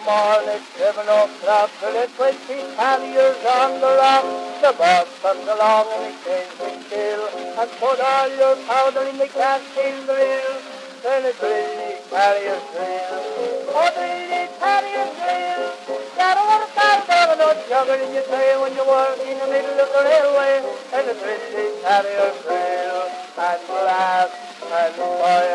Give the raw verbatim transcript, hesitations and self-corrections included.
morning, seven o'clock, till the twenty carriers on the rock. The boss comes along and he says, "Be still, and put all your powder in the casting drill." Then the three carriers drill. Oh, three carriers drill. Gotta work out, gotta not juggle in your tail when you work in the middle of the railway. And the three carriers drill, and laugh, and fire.